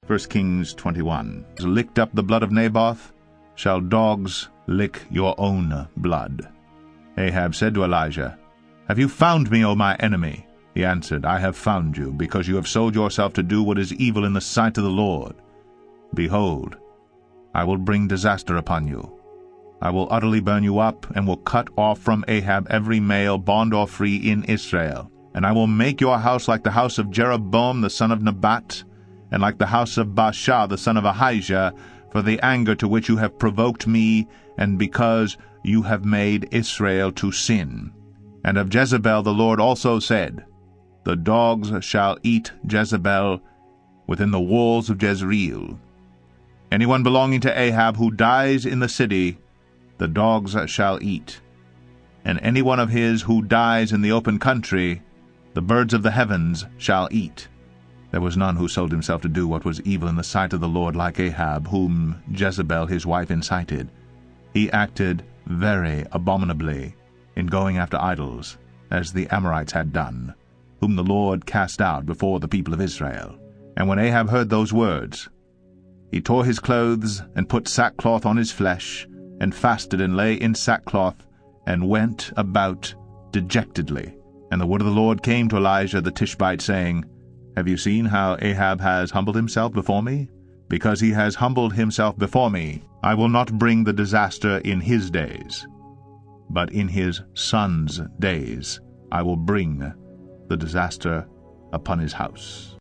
1 Kings 21. Licked up the blood of Naboth, shall dogs lick your own blood. Ahab said to Elijah, Have you found me, O my enemy? He answered, I have found you, because you have sold yourself to do what is evil in the sight of the Lord. Behold, I will bring disaster upon you. I will utterly burn you up, and will cut off from Ahab every male, bond or free, in Israel. And I will make your house like the house of Jeroboam the son of Nebat, and like the house of Baasha the son of Ahijah, for the anger to which you have provoked me, and because you have made Israel to sin. And of Jezebel the Lord also said, The dogs shall eat Jezebel within the walls of Jezreel. Anyone belonging to Ahab who dies in the city, the dogs shall eat. And any one of his who dies in the open country, the birds of the heavens shall eat. There was none who sold himself to do what was evil in the sight of the Lord like Ahab, whom Jezebel his wife incited. He acted very abominably in going after idols, as the Amorites had done, whom the Lord cast out before the people of Israel. And when Ahab heard those words, he tore his clothes, and put sackcloth on his flesh, and fasted, and lay in sackcloth, and went about dejectedly. And the word of the Lord came to Elijah the Tishbite, saying, Have you seen how Ahab has humbled himself before me? Because he has humbled himself before me, I will not bring the disaster in his days, but in his son's days I will bring the disaster upon his house.